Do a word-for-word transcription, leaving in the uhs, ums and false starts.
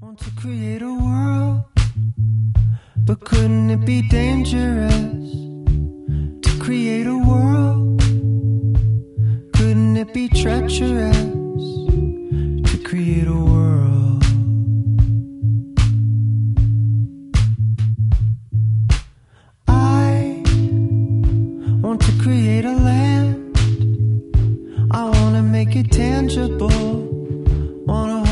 Want to create a world, but couldn't it be dangerous to create a world? Couldn't it be treacherous to create a world? I want to create a land. I want to make it tangible. Wanna